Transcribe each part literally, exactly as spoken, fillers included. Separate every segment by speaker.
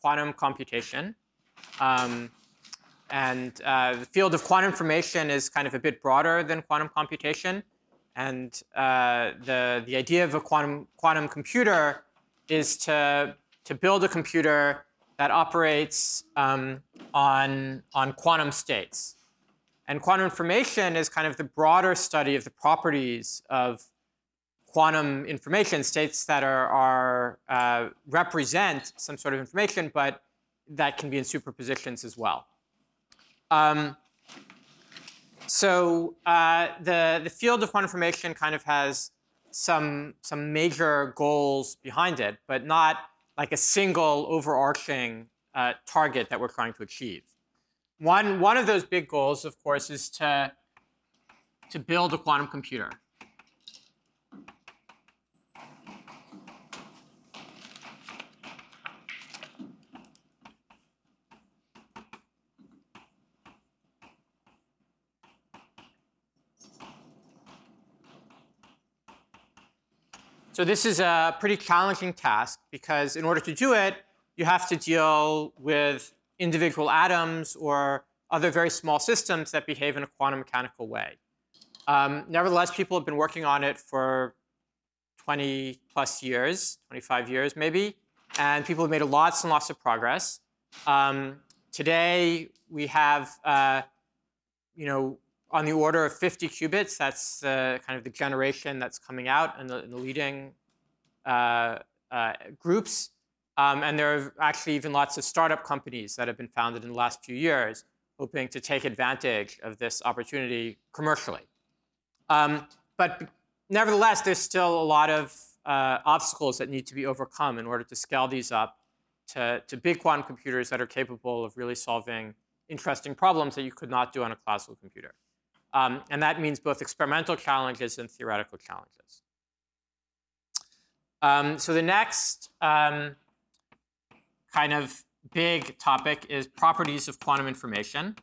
Speaker 1: quantum computation. Um, and uh, the field of quantum information is kind of a bit broader than quantum computation. And uh, the, the idea of a quantum, quantum computer is to, to build a computer that operates um, on, on quantum states. And quantum information is kind of the broader study of the properties of quantum information, states that are, are uh, represent some sort of information, but that can be in superpositions as well. Um, so uh, the, the field of quantum information kind of has some, some major goals behind it, but not like a single overarching uh, target that we're trying to achieve. One, one of those big goals, of course, is to, to build a quantum computer. So this is a pretty challenging task, because in order to do it, you have to deal with individual atoms or other very small systems that behave in a quantum mechanical way. Um, nevertheless, people have been working on it for twenty plus years, twenty-five years maybe, and people have made lots and lots of progress. Um, today, we have uh, you know, on the order of fifty qubits. That's uh, kind of the generation that's coming out in the, in the leading uh, uh, groups. Um, and there are actually even lots of startup companies that have been founded in the last few years, hoping to take advantage of this opportunity commercially. Um, but nevertheless, there's still a lot of uh, obstacles that need to be overcome in order to scale these up to, to big quantum computers that are capable of really solving interesting problems that you could not do on a classical computer. Um, and that means both experimental challenges and theoretical challenges. Um, so the next um, kind of big topic is properties of quantum information.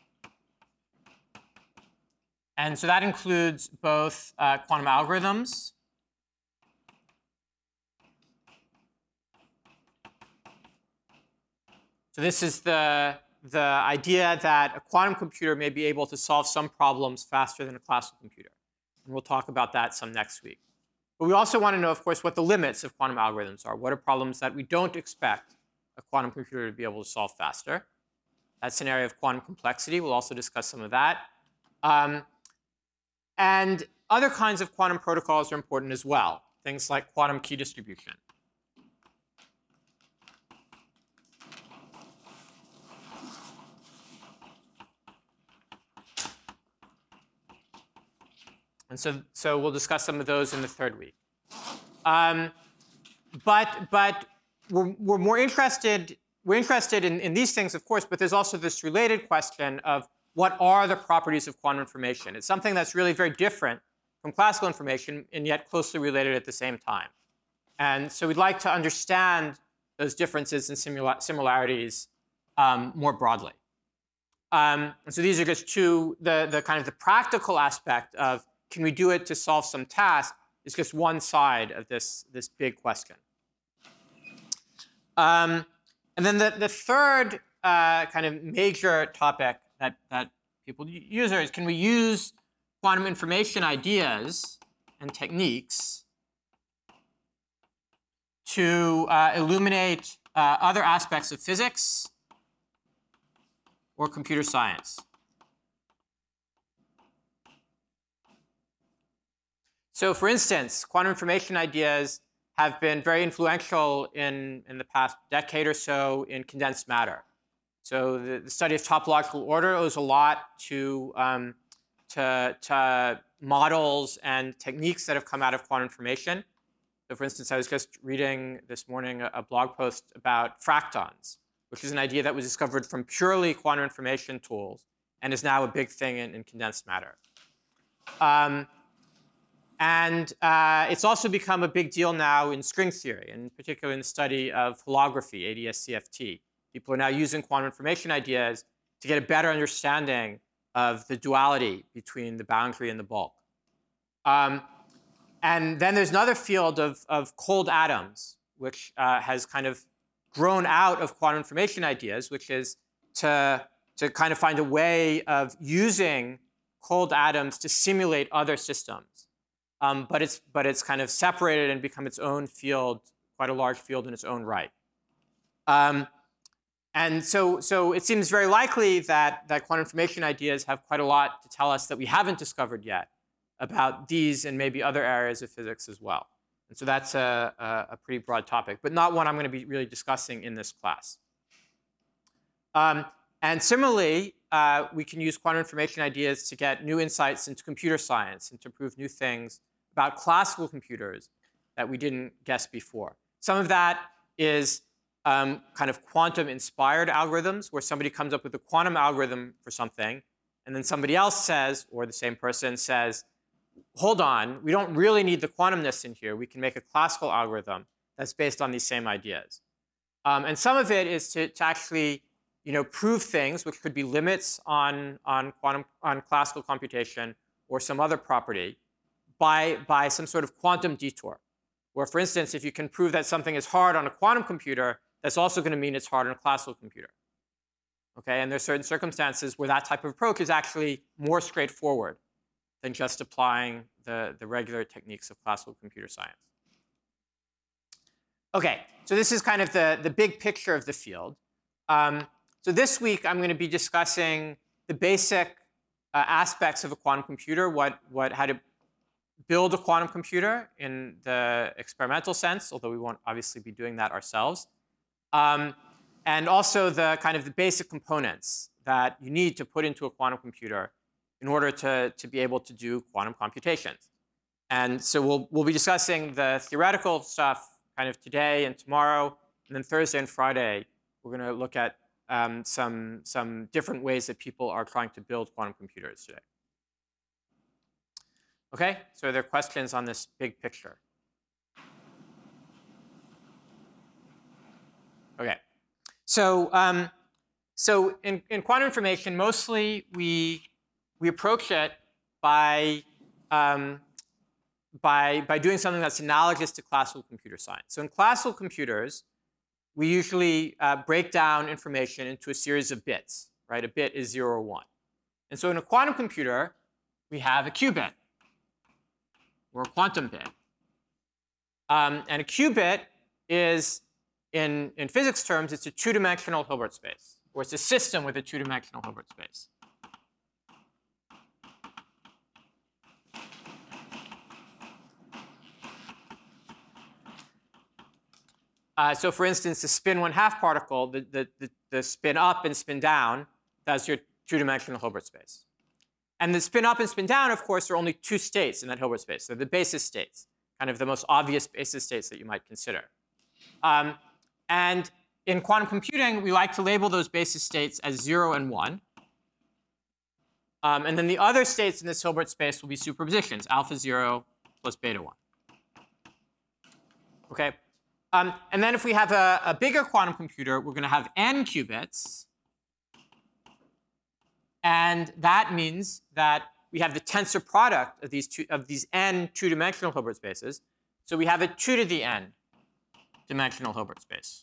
Speaker 1: And so that includes both uh, quantum algorithms so this is the the idea that a quantum computer may be able to solve some problems faster than a classical computer. And we'll talk about that some next week. But we also want to know, of course, what the limits of quantum algorithms are. What are problems that we don't expect a quantum computer to be able to solve faster? That's an area of quantum complexity. We'll also discuss some of that. Um, and other kinds of quantum protocols are important as well, things like quantum key distribution. And so, so we'll discuss some of those in the third week. Um, but but we're, we're more interested, we're interested in, in these things, of course, but there's also this related question of what are the properties of quantum information? It's something that's really very different from classical information and yet closely related at the same time. And so we'd like to understand those differences and simula similarities um, more broadly. Um, and so these are just two, the, the kind of the practical aspect of can we do it to solve some task is just one side of this, this big question. Um, and then the, the third uh, kind of major topic that, that people use is, can we use quantum information ideas and techniques to uh, illuminate uh, other aspects of physics or computer science? So for instance, quantum information ideas have been very influential in, in the past decade or so in condensed matter. So the, the study of topological order owes a lot to, um, to, to models and techniques that have come out of quantum information. So for instance, I was just reading this morning a, a blog post about fractons, which is an idea that was discovered from purely quantum information tools and is now a big thing in, in condensed matter. Um, And uh, it's also become a big deal now in string theory, and particularly in the study of holography, A D S C F T. People are now using quantum information ideas to get a better understanding of the duality between the boundary and the bulk. Um, and then there's another field of, of cold atoms, which uh, has kind of grown out of quantum information ideas, which is to, to kind of find a way of using cold atoms to simulate other systems. Um, but, it's, but it's kind of separated and become its own field, quite a large field in its own right. Um, and so, so it seems very likely that, that quantum information ideas have quite a lot to tell us that we haven't discovered yet about these and maybe other areas of physics as well. And so that's a, a, a pretty broad topic, but not one I'm going to be really discussing in this class. Um, and similarly, uh, we can use quantum information ideas to get new insights into computer science and to prove new things about classical computers that we didn't guess before. Some of that is um, kind of quantum-inspired algorithms, where somebody comes up with a quantum algorithm for something, and then somebody else says, or the same person says, hold on, we don't really need the quantumness in here. We can make a classical algorithm that's based on these same ideas. Um, and some of it is to, to actually you know, prove things, which could be limits on, on, quantum, on classical computation or some other property, by, by some sort of quantum detour. Where, for instance, if you can prove that something is hard on a quantum computer, that's also going to mean it's hard on a classical computer. Okay? And there are certain circumstances where that type of approach is actually more straightforward than just applying the, the regular techniques of classical computer science. OK, so this is kind of the, the big picture of the field. Um, so this week, I'm going to be discussing the basic uh, aspects of a quantum computer, what, what, how to build a quantum computer in the experimental sense, although we won't obviously be doing that ourselves. Um, and also the kind of the basic components that you need to put into a quantum computer in order to, to be able to do quantum computations. And so we'll, we'll be discussing the theoretical stuff kind of today and tomorrow. And then Thursday and Friday, we're going to look at um, some, some different ways that people are trying to build quantum computers today. OK, so are there questions on this big picture? OK, so, um, so in, in quantum information, mostly we, we approach it by, um, by, by doing something that's analogous to classical computer science. So in classical computers, we usually uh, break down information into a series of bits, right? A bit is zero or one. And so in a quantum computer, we have a qubit, or a quantum bit. Um, and a qubit is, in, in physics terms, it's a two-dimensional Hilbert space, or it's a system with a two-dimensional Hilbert space. Uh, so for instance, the spin one-half particle, the, the, the, the spin up and spin down, that's your two-dimensional Hilbert space. And the spin up and spin down, of course, are only two states in that Hilbert space. They're the basis states, kind of the most obvious basis states that you might consider. Um, and in quantum computing, we like to label those basis states as zero and one. Um, and then the other states in this Hilbert space will be superpositions, alpha zero plus beta one. OK? Um, and then if we have a, a bigger quantum computer, we're going to have n qubits. And that means that we have the tensor product of these, two, of these n two-dimensional Hilbert spaces. So we have a two to the n dimensional Hilbert space.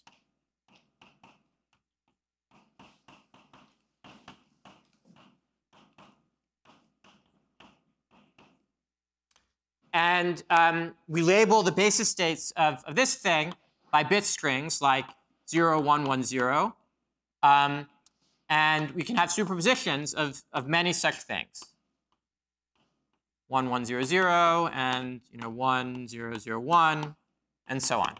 Speaker 1: And um, we label the basis states of, of this thing by bit strings like zero, one, one, zero. Um, and we can have superpositions of, of many such things. one, one, zero, zero, and you know, one, zero, zero, one, and so on.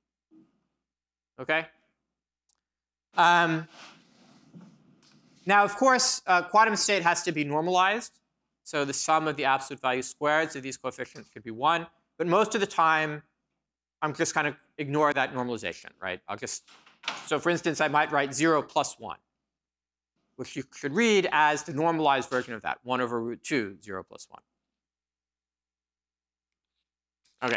Speaker 1: OK? Um, now, of course, uh, quantum state has to be normalized. So the sum of the absolute value squareds of these coefficients could be one. But most of the time, I'm just kind of ignore that normalization, right? I'll just, so for instance, I might write zero plus one, which you should read as the normalized version of that, one over root two, zero plus one. OK.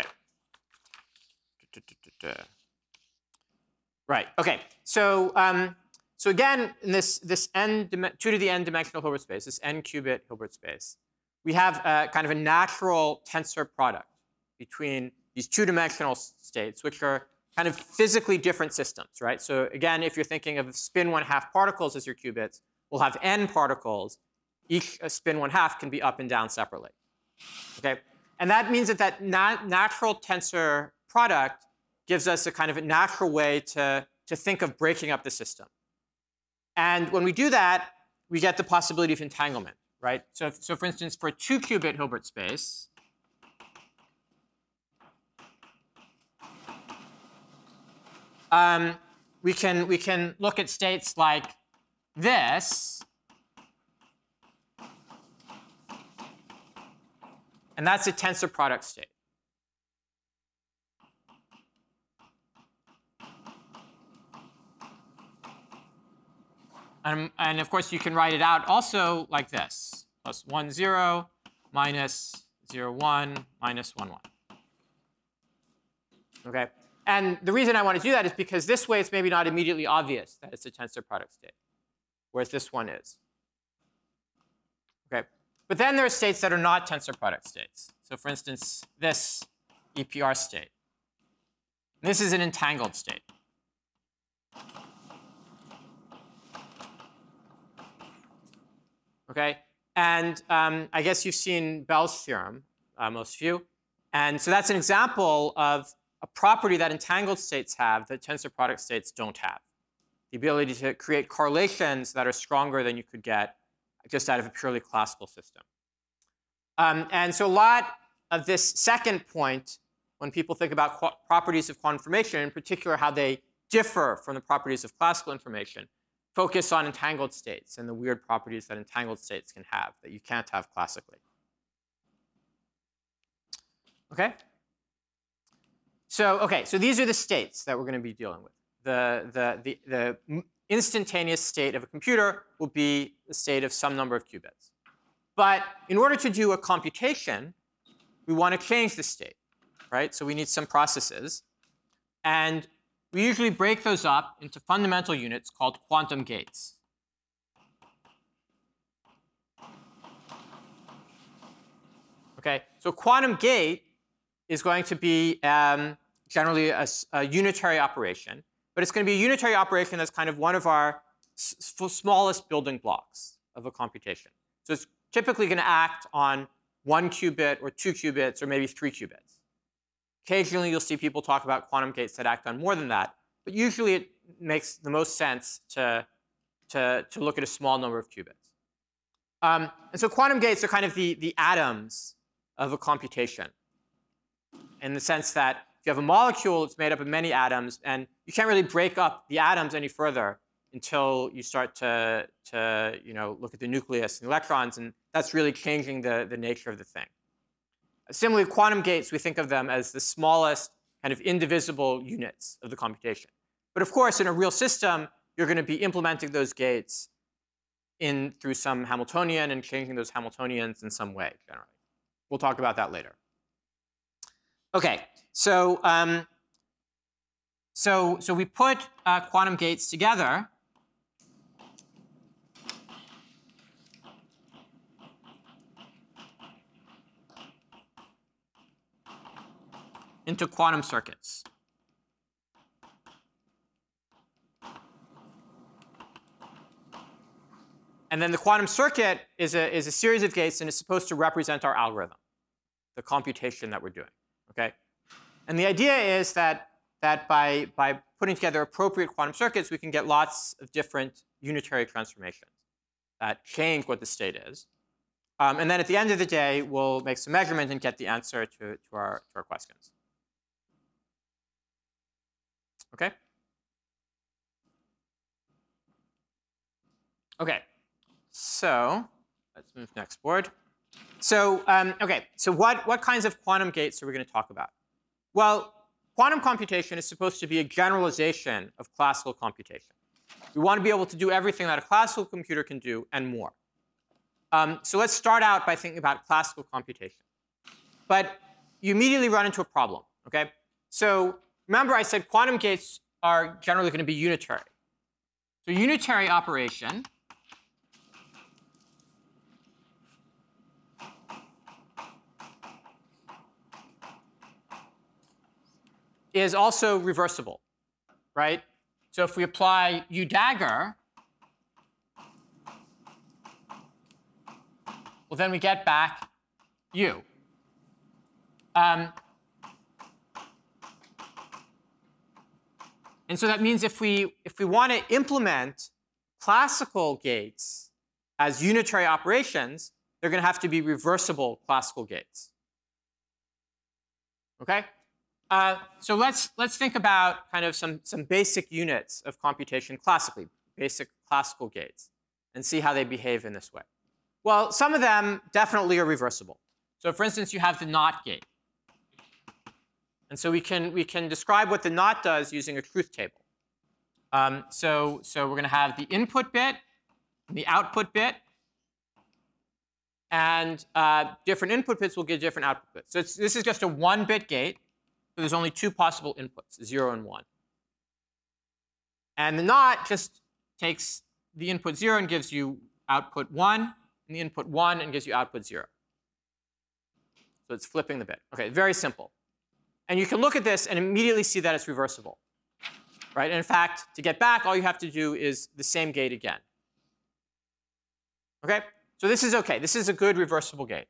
Speaker 1: Right, OK. So, um, so again, in this, this n, two to the n dimensional Hilbert space, this n qubit Hilbert space, we have a, kind of a natural tensor product between these two-dimensional states, which are kind of physically different systems, right? So again, if you're thinking of spin one half particles as your qubits, we'll have n particles. Each uh, spin one half can be up and down separately. Okay, and that means that that nat natural tensor product gives us a kind of a natural way to to think of breaking up the system. And when we do that, we get the possibility of entanglement, right? So, if, so for instance, for a two-qubit Hilbert space, um, we can we can look at states like this, and that's a tensor product state. Um, and of course, you can write it out also like this: plus one, zero, minus zero, one, minus one, one. Okay. And the reason I want to do that is because this way it's maybe not immediately obvious that it's a tensor product state, whereas this one is. Okay. But then there are states that are not tensor product states. So for instance, this E P R state. This is an entangled state. Okay. And um, I guess you've seen Bell's theorem, uh, most of you. And so that's an example of a property that entangled states have that tensor product states don't have. The ability to create correlations that are stronger than you could get just out of a purely classical system. Um, and so a lot of this second point, when people think about properties of quantum information, in particular how they differ from the properties of classical information, focus on entangled states and the weird properties that entangled states can have that you can't have classically. Okay? So, okay, so these are the states that we're going to be dealing with. The, the, the, the instantaneous state of a computer will be the state of some number of qubits. But in order to do a computation, we want to change the state, right? So we need some processes. And we usually break those up into fundamental units called quantum gates. Okay, so quantum gate is going to be um, generally a, a unitary operation, but it's going to be a unitary operation that's kind of one of our s smallest building blocks of a computation. So it's typically going to act on one qubit or two qubits or maybe three qubits. Occasionally, you'll see people talk about quantum gates that act on more than that, but usually it makes the most sense to, to, to look at a small number of qubits. Um, and so quantum gates are kind of the, the atoms of a computation, in the sense that if you have a molecule, it's made up of many atoms, and you can't really break up the atoms any further until you start to, to you know, look at the nucleus and the electrons, and that's really changing the, the nature of the thing. Similarly, quantum gates, we think of them as the smallest kind of indivisible units of the computation. But of course, in a real system, you're going to be implementing those gates in through some Hamiltonian and changing those Hamiltonians in some way, generally. We'll talk about that later. Okay, so um, so so we put uh, quantum gates together. Into quantum circuits. And then the quantum circuit is a, is a series of gates, and is supposed to represent our algorithm, the computation that we're doing. Okay? And the idea is that, that by, by putting together appropriate quantum circuits, we can get lots of different unitary transformations that change what the state is. Um, and then at the end of the day, we'll make some measurement and get the answer to, to, our, to our questions. Okay? Okay. So let's move next board. So, um, okay, so what, what kinds of quantum gates are we going to talk about? Well, quantum computation is supposed to be a generalization of classical computation. We want to be able to do everything that a classical computer can do and more. Um, so let's start out by thinking about classical computation. But you immediately run into a problem, okay? So remember I said quantum gates are generally going to be unitary. So unitary operation is also reversible, right? So if we apply U dagger, well, then we get back U. Um, and so that means if we, if we want to implement classical gates as unitary operations, they're going to have to be reversible classical gates. Okay? Uh, so let's, let's think about kind of some, some basic units of computation classically, basic classical gates, and see how they behave in this way. Well, some of them definitely are reversible. So for instance, you have the NOT gate. And so we can, we can describe what the NOT does using a truth table. Um, so, so we're going to have the input bit and the output bit. And uh, different input bits will give different output bits. So it's, this is just a one-bit gate. So there's only two possible inputs, zero and one. And the NOT just takes the input zero and gives you output one, and the input one and gives you output zero. So it's flipping the bit. OK, very simple. And you can look at this and immediately see that it's reversible, right? And in fact, to get back, all you have to do is the same gate again. OK? So this is OK. This is a good reversible gate.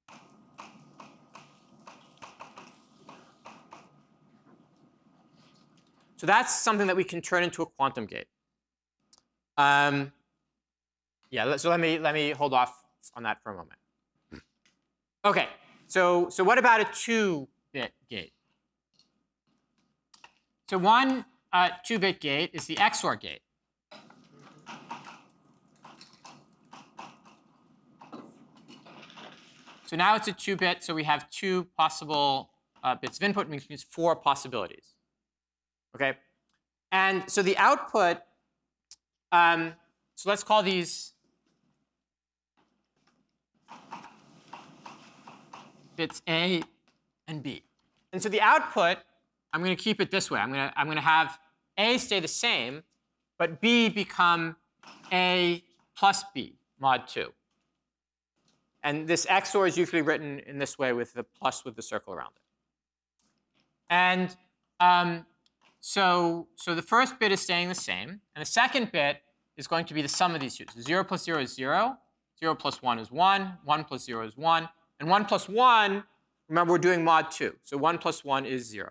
Speaker 1: So that's something that we can turn into a quantum gate. Um, yeah, so let me, let me hold off on that for a moment. OK, so, so what about a two-bit gate? So one uh, two-bit gate is the X O R gate. So now it's a two-bit, so we have two possible uh, bits of input, which means four possibilities. OK? And so the output, um, so let's call these bits A and B. And so the output, I'm going to keep it this way. I'm going to, I'm going to have A stay the same, but B become A plus B mod two. And this X O R is usually written in this way with the plus with the circle around it. And um, so, so the first bit is staying the same. And the second bit is going to be the sum of these two. So zero plus zero is zero. zero plus one is one. one plus zero is one. And one plus one, remember, we're doing mod two. So one plus one is zero.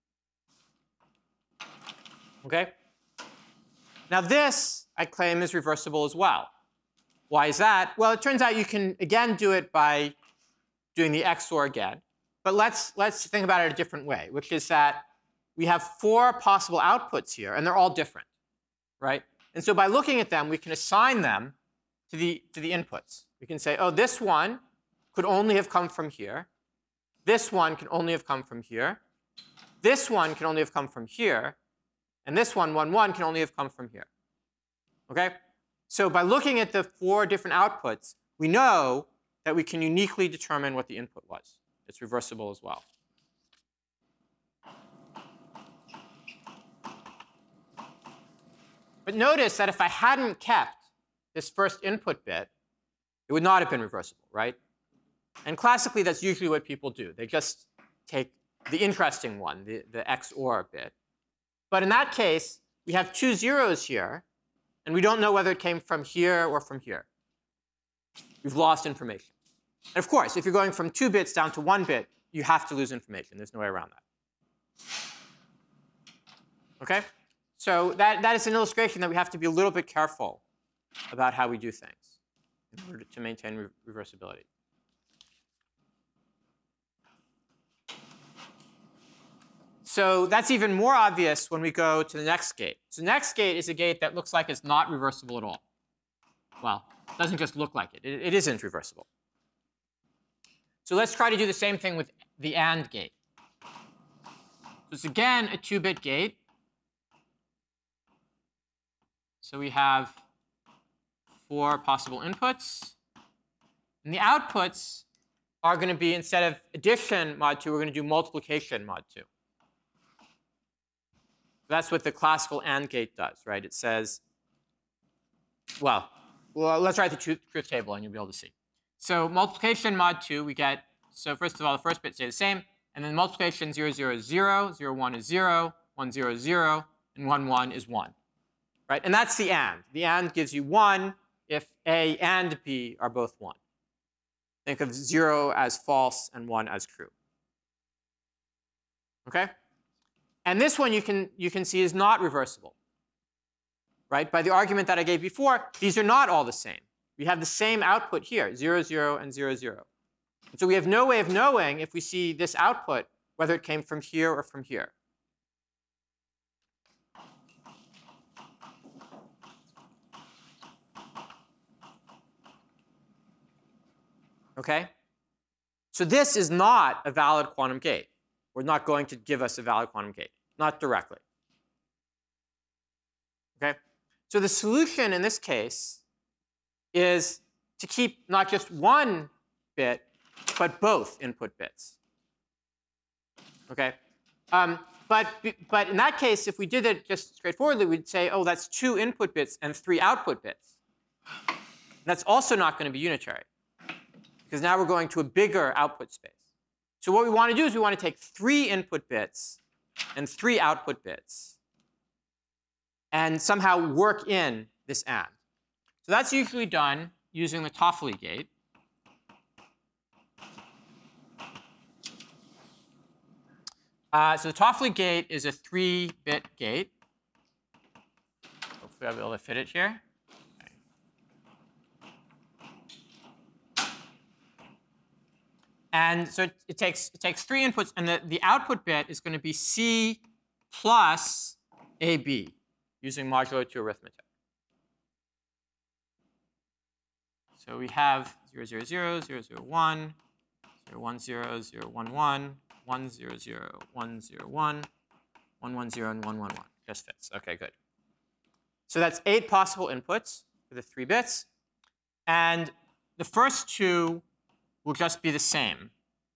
Speaker 1: OK? Now this, I claim, is reversible as well. Why is that? Well, it turns out you can, again, do it by doing the X O R again. But let's, let's think about it a different way, which is that we have four possible outputs here, and they're all different, right? And so by looking at them, we can assign them to the, to the inputs. We can say, oh, this one could only have come from here. This one can only have come from here. This one can only have come from here. And this one, one, one, can only have come from here. OK? So by looking at the four different outputs, we know that we can uniquely determine what the input was. It's reversible as well. But notice that if I hadn't kept this first input bit, it would not have been reversible, right? And classically, that's usually what people do. They just take the interesting one, the, the X O R bit. But in that case, we have two zeros here. And we don't know whether it came from here or from here. We've lost information. And of course, if you're going from two bits down to one bit, you have to lose information. There's no way around that. OK? So that, that is an illustration that we have to be a little bit careful about how we do things in order to maintain re reversibility. So that's even more obvious when we go to the next gate. So the next gate is a gate that looks like it's not reversible at all. Well, it doesn't just look like it. It, it isn't reversible. So let's try to do the same thing with the AND gate. So it's again a two-bit gate. So we have four possible inputs. And the outputs are going to be, instead of addition mod two, we're going to do multiplication mod two. That's what the classical AND gate does, right? It says, well, well let's write the truth, truth table, and you'll be able to see. So multiplication mod two, we get, so first of all, the first bit stays the same. And then multiplication zero, zero is zero, zero, one is zero, one, zero is zero, and one, one is one. Right? And that's the AND. The AND gives you one if A and B are both one. Think of zero as false and one as true. Okay? And this one you can, you can see is not reversible. Right? By the argument that I gave before, these are not all the same. We have the same output here, zero, zero, and zero, zero. And so we have no way of knowing if we see this output, whether it came from here or from here. Okay? So this is not a valid quantum gate. We're not going to give us a valid quantum gate, not directly. Okay? So the solution in this case is to keep not just one bit, but both input bits. Okay? Um, but, but in that case, if we did it just straightforwardly, we'd say, oh, that's two input bits and three output bits. That's also not going to be unitary, because now we're going to a bigger output space. So what we want to do is we want to take three input bits and three output bits and somehow work in this AND. So that's usually done using the Toffoli gate. Uh, so the Toffoli gate is a three bit gate. Hopefully I'll be able to fit it here. Okay. And so it, it, takes, it takes three inputs, and the, the output bit is going to be C plus A B using modulo two arithmetic. So we have zero, zero, zero, zero, zero, one, zero, one, zero, zero, one, one, one, zero, zero, one, zero, one, one, one, zero, and one, one, one. Just fits. OK, good. So that's eight possible inputs for the three bits. And the first two will just be the same.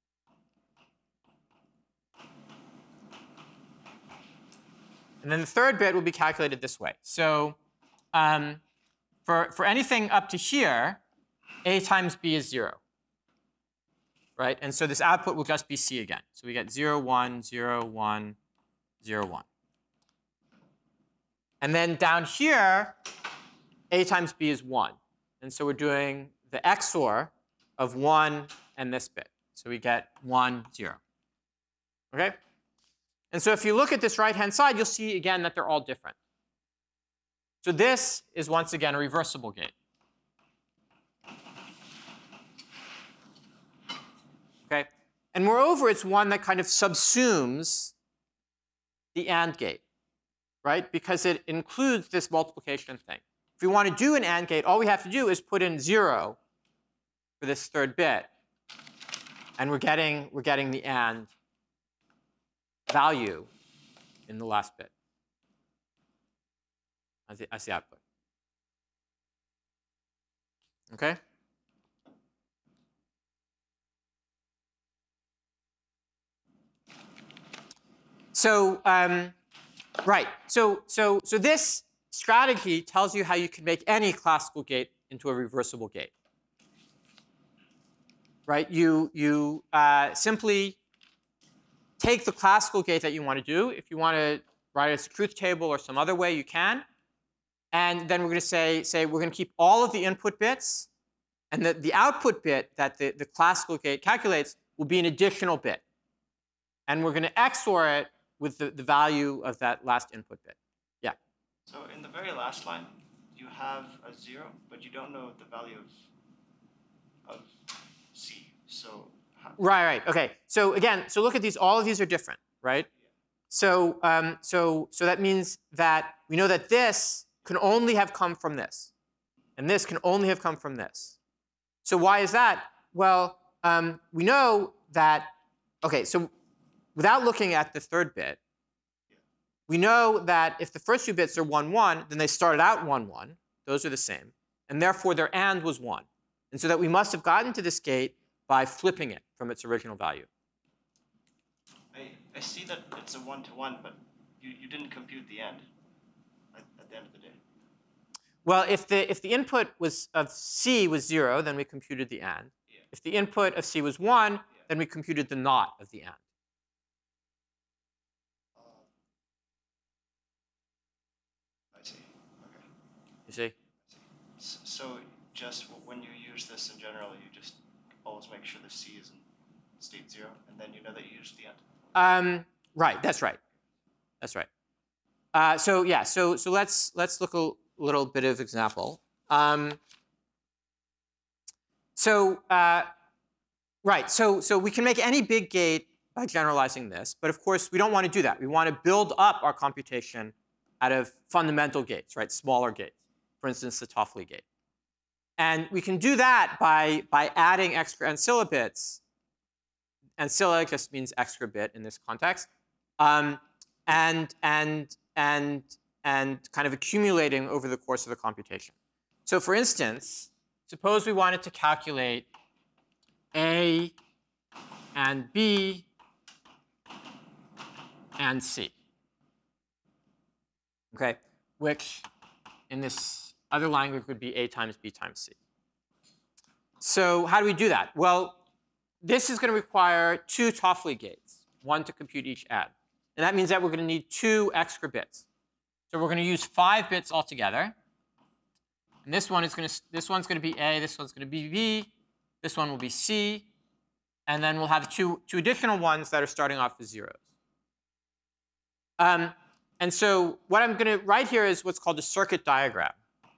Speaker 1: And then the third bit will be calculated this way. So um, for, for anything up to here, A times B is zero. Right? And so this output will just be C again. So we get zero, one, zero, one, zero, one. And then down here, A times B is one. And so we're doing the X O R of one and this bit. So we get one, zero. OK? And so if you look at this right-hand side, you'll see, again, that they're all different. So this is, once again, a reversible gate. OK? And moreover, it's one that kind of subsumes the AND gate, right? Because it includes this multiplication thing. If we want to do an AND gate, all we have to do is put in zero for this third bit. And we're getting, we're getting the AND value in the last bit as the, as the output. OK? So, um, right. So, so, so this strategy tells you how you can make any classical gate into a reversible gate. Right? You, you uh, simply take the classical gate that you want to do. If you want to write it as a truth table or some other way, you can. And then we're going to say, say we're going to keep all of the input bits. And the, the output bit that the, the classical gate calculates will be an additional bit. And we're going to X O R it with the, the value of that last input bit. Yeah?
Speaker 2: So in the very last line, you have a zero, but you don't know the value of, of C. So how?
Speaker 1: Right, right. OK. So again, so look at these. All of these are different, right? Yeah. So, um, so, so that means that we know that this can only have come from this. And this can only have come from this. So why is that? Well, um, we know that, OK, so without looking at the third bit, we know that if the first two bits are one, one, then they started out one, one. Those are the same. And therefore, their AND was one. And so that we must have gotten to this gate by flipping it from its original value.
Speaker 2: I, I see that it's a one-to-one, but you, you didn't compute the AND at, at the end of the day.
Speaker 1: Well, if the, if the input was of C was zero, then we computed the AND. Yeah. If the input of C was one, yeah. then we computed the not of the AND. see?
Speaker 2: S- So just w- when you use this in general, you just always make sure the C is in state zero, and then you know that you used the end.
Speaker 1: Um, right, that's right. That's right. Uh, so yeah, so so let's let's look a little bit of example. Um, so uh, right, so so we can make any big gate by generalizing this, but of course we don't want to do that. We want to build up our computation out of fundamental gates, right? Smaller gates. For instance, the Toffoli gate. And we can do that by by adding extra ancilla bits. Ancilla just means extra bit in this context. Um, and and and and kind of accumulating over the course of the computation. So for instance, suppose we wanted to calculate A and B and C. Okay, which in this other language would be A times B times C. So how do we do that? Well, this is going to require two Toffoli gates, one to compute each add. And that means that we're going to need two extra bits. So we're going to use five bits altogether. And this one is going to this one's going to be A, this one's going to be B, this one will be C, and then we'll have two two additional ones that are starting off with zeros. Um, and so what I'm going to write here is what's called a circuit diagram.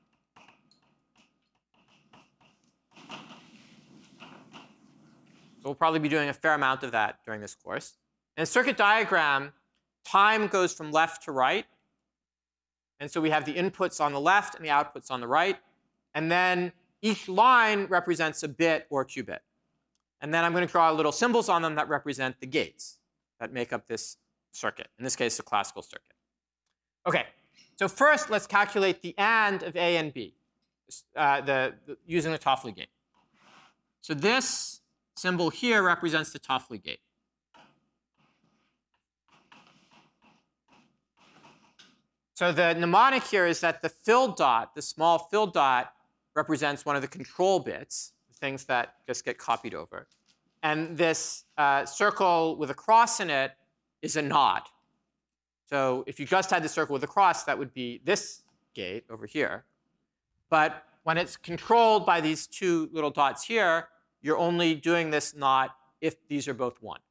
Speaker 1: So we'll probably be doing a fair amount of that during this course. In a circuit diagram, time goes from left to right. And so we have the inputs on the left and the outputs on the right. And then each line represents a bit or a qubit. And then I'm going to draw little symbols on them that represent the gates that make up this circuit, in this case, a classical circuit. OK, so first, let's calculate the AND of A and B uh, the, the, using the Toffoli gate. So this symbol here represents the Toffoli gate. So the mnemonic here is that the fill dot, the small fill dot, represents one of the control bits, things that just get copied over. And this uh, circle with a cross in it is a nod. So if you just had the circle with a cross, that would be this gate over here. But when it's controlled by these two little dots here, you're only doing this nod if these are both one.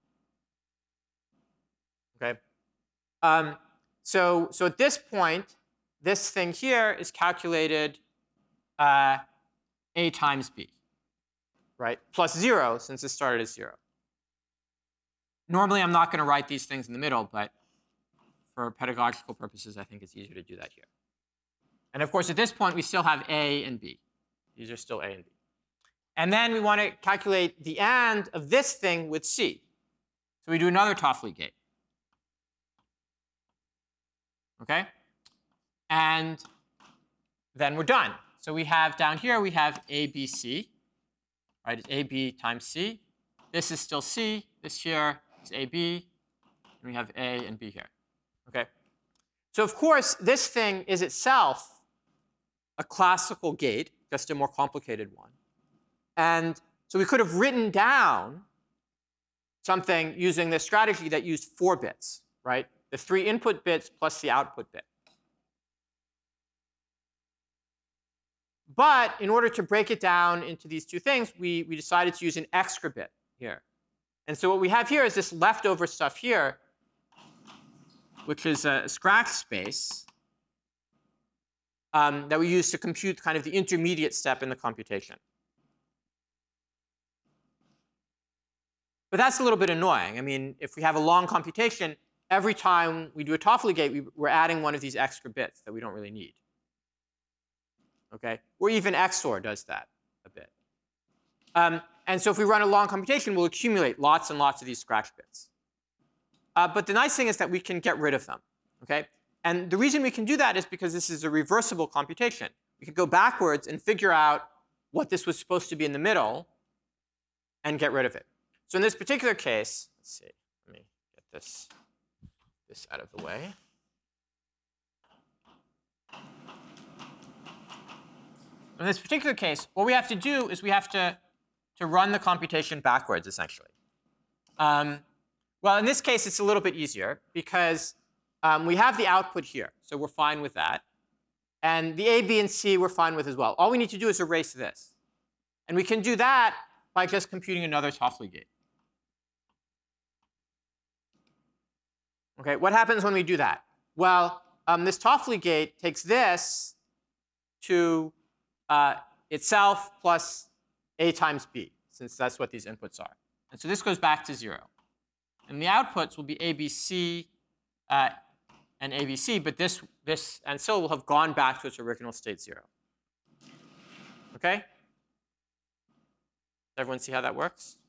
Speaker 1: Okay. Um, so, so at this point, this thing here is calculated uh, A times B, right? Plus zero, since it started as zero. Normally, I'm not going to write these things in the middle, but for pedagogical purposes, I think it's easier to do that here. And of course, at this point, we still have A and B. These are still A and B. And then we want to calculate the AND of this thing with C. So we do another Toffoli gate. OK? And then we're done. So we have down here, we have A, B, C. Right? It's A, B times C. This is still C. This here is A, B. And we have A and B here. OK? So of course, this thing is itself a classical gate, just a more complicated one. And so we could have written down something using this strategy that used four bits, right? The three input bits plus the output bit. But in order to break it down into these two things, we, we decided to use an extra bit here. And so what we have here is this leftover stuff here, which is a scratch space um, that we use to compute kind of the intermediate step in the computation. But that's a little bit annoying. I mean, if we have a long computation, every time we do a Toffoli gate, we, we're adding one of these extra bits that we don't really need. Okay? Or even X O R does that a bit. Um, and so if we run a long computation, we'll accumulate lots and lots of these scratch bits. Uh, but the nice thing is that we can get rid of them. Okay? And the reason we can do that is because this is a reversible computation. We can go backwards and figure out what this was supposed to be in the middle and get rid of it. So in this particular case, let's see, let me get this, this out of the way. In this particular case, what we have to do is we have to, to run the computation backwards, essentially. Um, well, in this case, it's a little bit easier because um, we have the output here. So we're fine with that. And the A, B, and C we're fine with as well. All we need to do is erase this. And we can do that by just computing another Toffoli gate. Okay, what happens when we do that? Well, um, this Toffoli gate takes this to uh, itself plus A times B, since that's what these inputs are. And so this goes back to zero. And the outputs will be A B C uh, and A B C, but this, this ancilla will have gone back to its original state zero. Okay? Does everyone see how that works?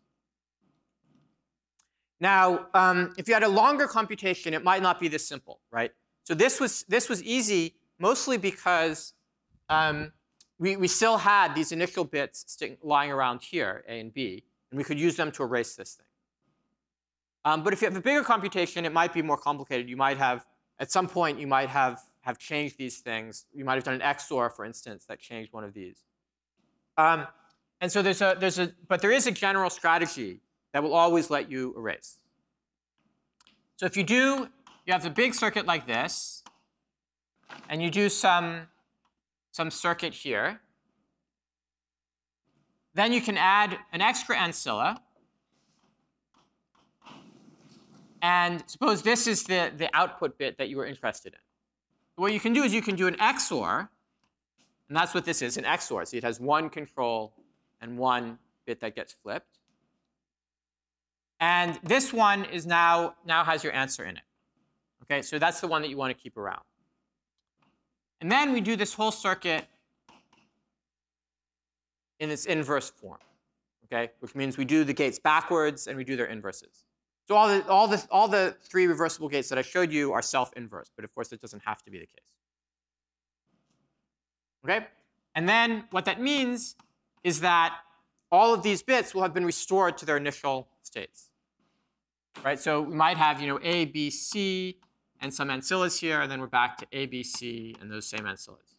Speaker 1: Now, um, if you had a longer computation, it might not be this simple, right? So this was, this was easy mostly because um, we, we still had these initial bits stick, lying around here, A and B, and we could use them to erase this thing. Um, but if you have a bigger computation, it might be more complicated. You might have, at some point, you might have, have changed these things. You might have done an X O R, for instance, that changed one of these. Um, and so there's a, there's a, but there is a general strategy that will always let you erase. So if you do, you have a big circuit like this, and you do some, some circuit here. Then you can add an extra ancilla. And suppose this is the, the output bit that you were interested in. What you can do is you can do an X O R, and that's what this is, an X O R. So it has one control and one bit that gets flipped. And this one is now, now has your answer in it. Okay, so that's the one that you want to keep around. And then we do this whole circuit in its inverse form, okay, which means we do the gates backwards and we do their inverses. So all the, all, the, all the three reversible gates that I showed you are self-inverse, but of course it doesn't have to be the case. Okay? And then what that means is that all of these bits will have been restored to their initial states. Right? So we might have, you know, A, B, C, and some ancillas here, and then we're back to A, B, C, and those same ancillas.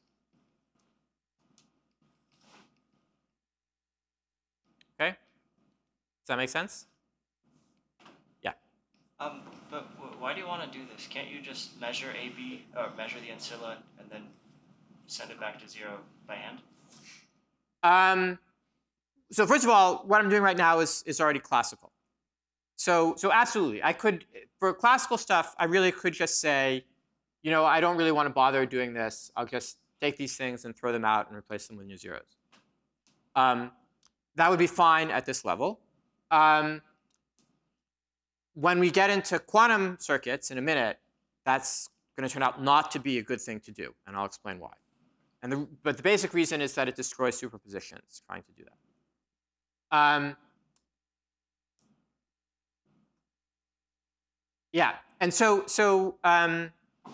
Speaker 1: Okay? Does that make sense? Yeah.
Speaker 2: Um, but why do you want to do this? Can't you just measure A, B, or measure the ancilla and then send it back to zero by hand?
Speaker 1: Um, so first of all, what I'm doing right now is, is already classical. So, so absolutely, I could, for classical stuff, I really could just say, you know, I don't really want to bother doing this. I'll just take these things and throw them out and replace them with new zeros. Um, that would be fine at this level. Um, when we get into quantum circuits in a minute, that's going to turn out not to be a good thing to do, and I'll explain why. And the, but the basic reason is that it destroys superpositions trying to do that. Um, Yeah, and so so um,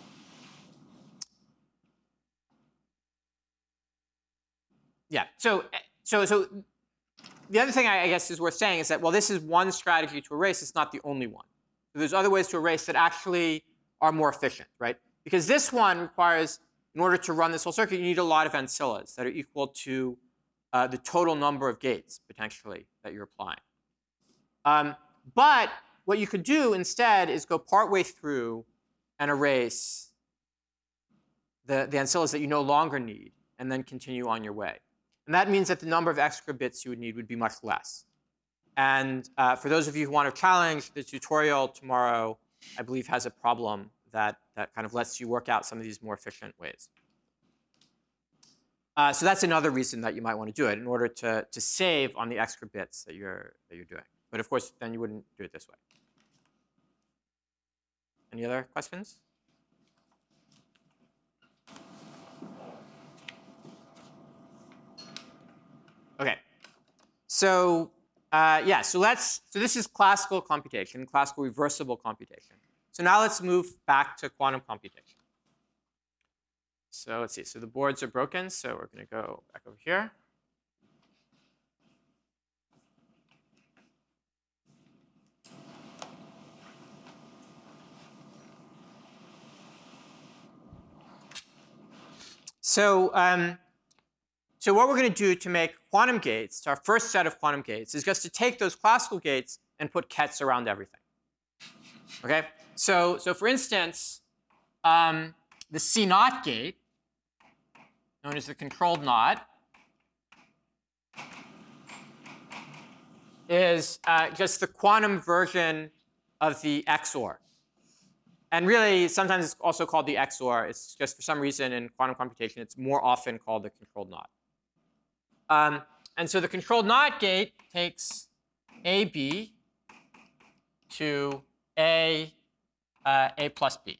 Speaker 1: yeah, so so so the other thing I, I guess is worth saying is that well, this is one strategy to erase. It's not the only one. So there's other ways to erase that actually are more efficient, right? Because this one requires, in order to run this whole circuit, you need a lot of ancillas that are equal to uh, the total number of gates potentially that you're applying. Um, but what you could do instead is go partway through and erase the, the ancillas that you no longer need, and then continue on your way. And that means that the number of extra bits you would need would be much less. And uh, for those of you who want to challenge, the tutorial tomorrow, I believe, has a problem that, that kind of lets you work out some of these more efficient ways. Uh, so that's another reason that you might want to do it, in order to, to save on the extra bits that you're, that you're doing. But of course, then you wouldn't do it this way. Any other questions? OK. So uh, yeah, so let's, so this is classical computation, classical reversible computation. So now let's move back to quantum computation. So let's see. So the boards are broken, so we're going to go back over here. So, um, so what we're going to do to make quantum gates, our first set of quantum gates, is just to take those classical gates and put kets around everything. Okay? So, so for instance, um, the C naught gate known as the controlled knot, is uh, just the quantum version of the X O R. And really, sometimes it's also called the X O R. It's just for some reason in quantum computation, it's more often called the controlled knot. Um, and so the controlled knot gate takes A B to A, uh, A plus B.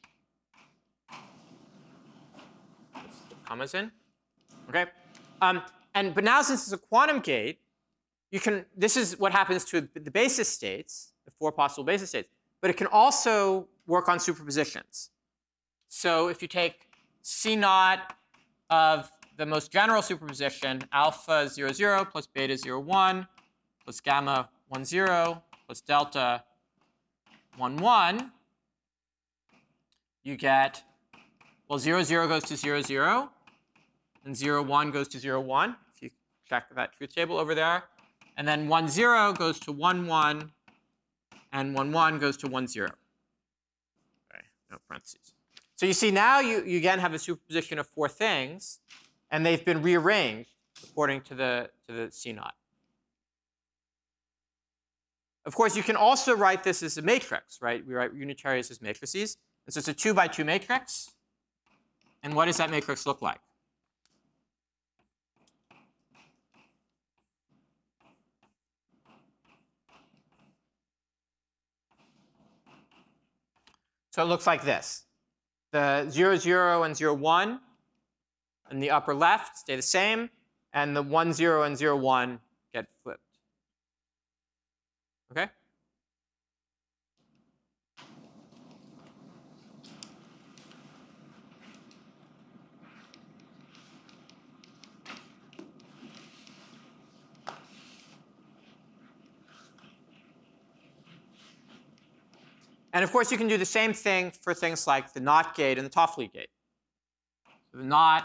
Speaker 1: Let's put commas in. Okay. Um, and but now since it's a quantum gate, you can. This is what happens to the basis states, the four possible basis states. But it can also work on superpositions. So if you take C naught of the most general superposition, alpha zero zero plus beta zero one plus gamma one zero plus delta one one, you get, well, zero zero goes to zero zero, and zero one goes to zero one, if you check that truth table over there. And then one zero goes to one one, and one one goes to one zero. Okay, no parentheses. So you see now you, you again have a superposition of four things, and they've been rearranged according to the, to the C naught. Of course, you can also write this as a matrix, right? We write unitaries as matrices. And so it's a two by two matrix. And what does that matrix look like? So it looks like this. The zero, zero, and zero, one in the upper left stay the same, and the one, zero, and zero, one get flipped. Okay? And of course, you can do the same thing for things like the NOT gate and the Toffoli gate. So the NOT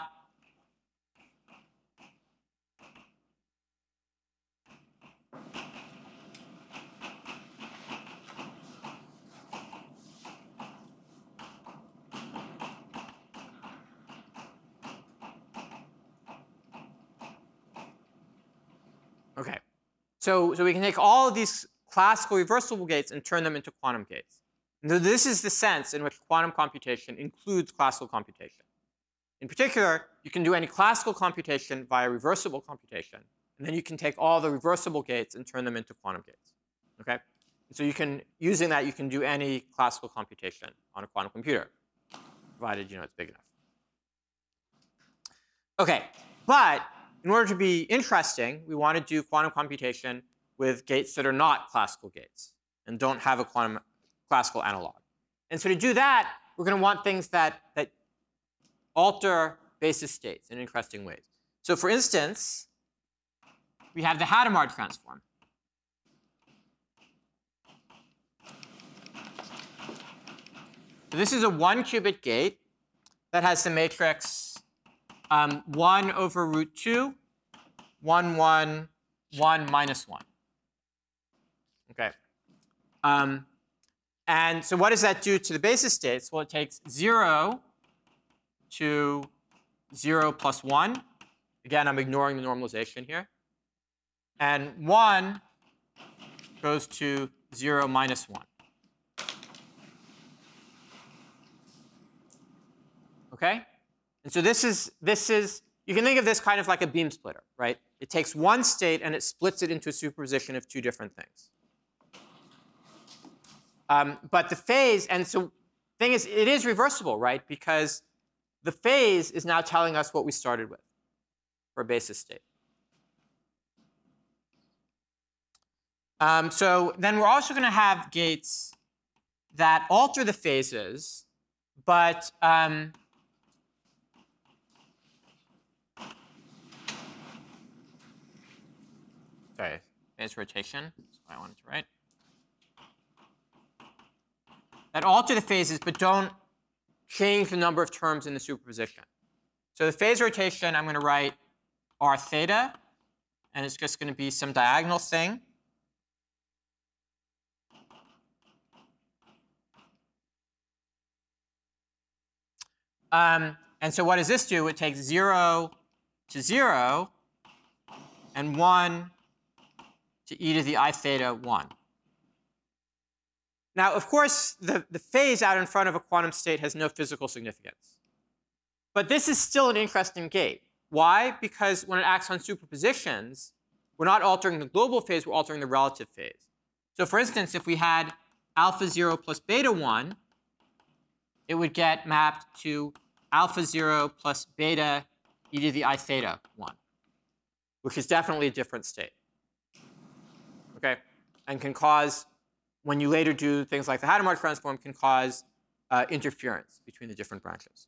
Speaker 1: Okay. So, so we can take all of these classical reversible gates and turn them into quantum gates. And so this is the sense in which quantum computation includes classical computation. In particular, you can do any classical computation via reversible computation. And then you can take all the reversible gates and turn them into quantum gates. Okay? And so you can, using that, you can do any classical computation on a quantum computer, provided you know it's big enough. Okay, but in order to be interesting, we want to do quantum computation with gates that are not classical gates and don't have a quantum classical analog. And so to do that, we're going to want things that, that alter basis states in interesting ways. So for instance, we have the Hadamard transform. So this is a one-qubit gate that has the matrix um, one over root two, one, one, one, minus one. Okay. Um, and so what does that do to the basis states? Well, it takes zero to zero plus one. Again, I'm ignoring the normalization here. And one goes to zero minus one. Okay? And so this is, this is, you can think of this kind of like a beam splitter, right? It takes one state and it splits it into a superposition of two different things. Um, but the phase, and so the thing is, it is reversible, right? Because the phase is now telling us what we started with for a basis state. Um, so then we're also going to have gates that alter the phases, but um, sorry, phase rotation. That's what I wanted to write. That alter the phases, but don't change the number of terms in the superposition. So the phase rotation, I'm going to write r theta, and it's just going to be some diagonal thing. Um, and so what does this do? It takes zero to zero, and one to e to the I theta one. Now, of course, the, the phase out in front of a quantum state has no physical significance. But this is still an interesting gate. Why? Because when it acts on superpositions, we're not altering the global phase, we're altering the relative phase. So for instance, if we had alpha zero plus beta one, it would get mapped to alpha zero plus beta e to the I theta one, which is definitely a different state. Okay? And can cause, when you later do things like the Hadamard transform, can cause uh, interference between the different branches.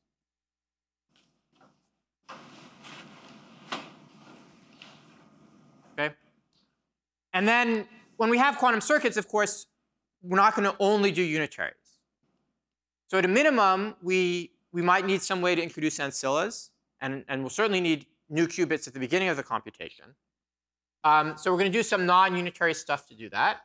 Speaker 1: Okay? And then when we have quantum circuits, of course, we're not going to only do unitaries. So at a minimum, we, we might need some way to introduce ancillas, and, and we'll certainly need new qubits at the beginning of the computation. Um, so we're going to do some non-unitary stuff to do that.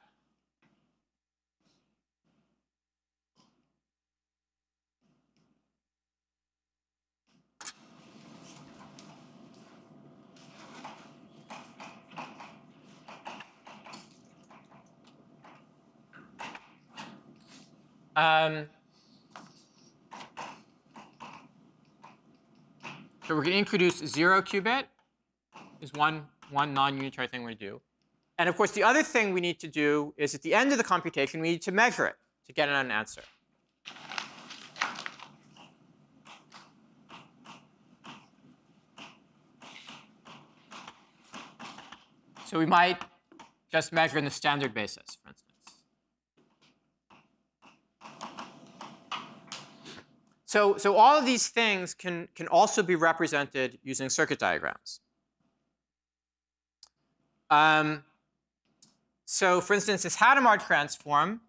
Speaker 1: Um, so we're going to introduce zero qubit is one, one non-unitary thing we're going to do. And of course, the other thing we need to do is at the end of the computation, we need to measure it to get an answer. So we might just measure in the standard basis, for instance. So, so all of these things can, can also be represented using circuit diagrams. Um, so for instance, this Hadamard transform,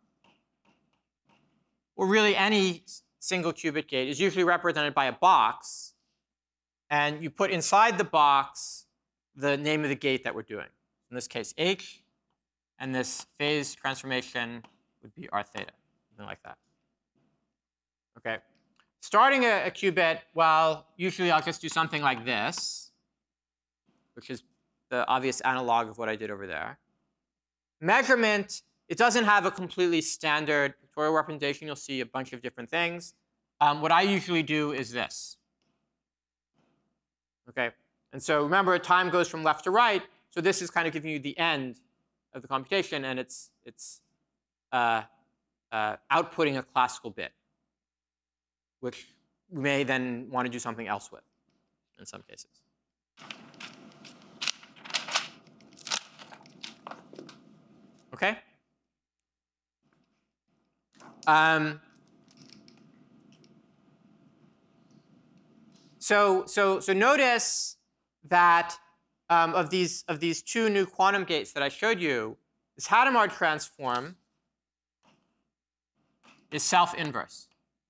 Speaker 1: or really any single qubit gate, is usually represented by a box. And you put inside the box the name of the gate that we're doing. In this case, H. And this phase transformation would be R theta, something like that. OK. Starting a, a qubit, well, usually I'll just do something like this, which is the obvious analog of what I did over there. Measurement, it doesn't have a completely standard pictorial representation. You'll see a bunch of different things. Um, what I usually do is this. OK? And so remember, time goes from left to right. So this is kind of giving you the end of the computation, and it's, it's uh, uh, outputting a classical bit, which we may then want to do something else with in some cases. OK? Um, so, so, so notice that um, of, these, of these two new quantum gates that I showed you, this Hadamard transform is self-inverse.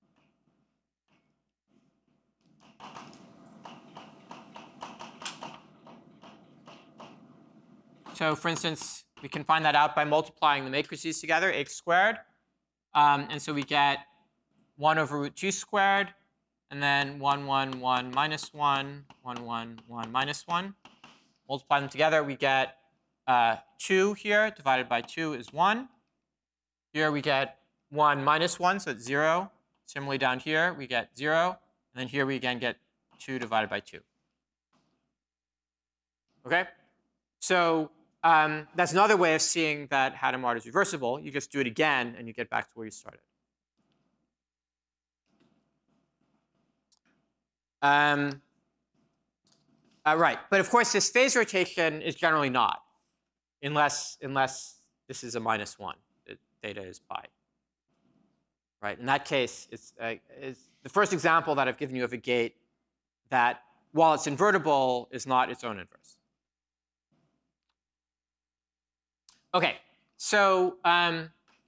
Speaker 1: So for instance, we can find that out by multiplying the matrices together, H squared. Um, and so we get one over root two squared, and then one, one, one, minus one, one, one, one, minus one. Multiply them together, we get uh, two here, divided by two is one. Here we get one minus one, so it's zero. Similarly down here, we get zero. And then here we again get two divided by two. OK? So um, that's another way of seeing that Hadamard is reversible. You just do it again, and you get back to where you started. Um, uh, right. But of course, this phase rotation is generally not, unless, unless this is a minus one. It, theta is pi. Right. In that case, it's, uh, it's the first example that I've given you of a gate that, while it's invertible, is not its own inverse. OK, so, um,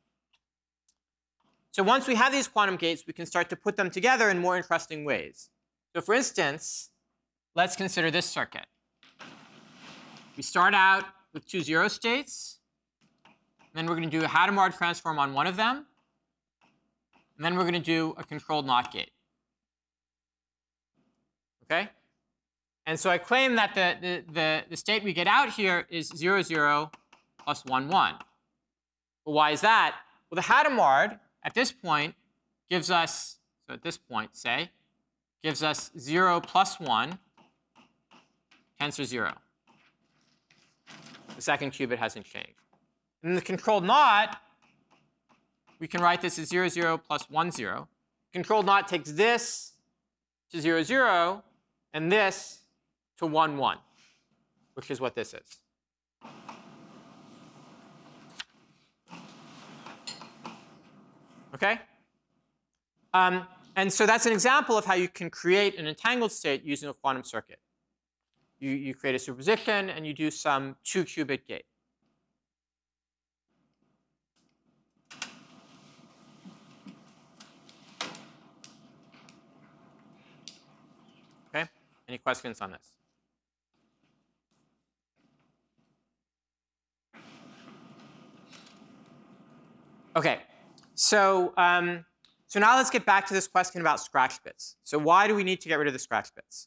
Speaker 1: so once we have these quantum gates, we can start to put them together in more interesting ways. So for instance, let's consider this circuit. We start out with two zero states. And then we're going to do a Hadamard transform on one of them. And then we're going to do a controlled NOT gate. OK? And so I claim that the, the, the, the state we get out here is zero, zero plus one, one. Well, why is that? Well, the Hadamard at this point gives us, so at this point, say, gives us zero plus one, tensor zero. The second qubit hasn't changed. And in the controlled knot, we can write this as zero, zero plus one, zero. Controlled knot takes this to zero, zero, and this to one, one, which is what this is. OK? Um, and so that's an example of how you can create an entangled state using a quantum circuit. You, you create a superposition, and you do some two-qubit gate. OK? Any questions on this? OK. So, um, so now let's get back to this question about scratch bits. So why do we need to get rid of the scratch bits?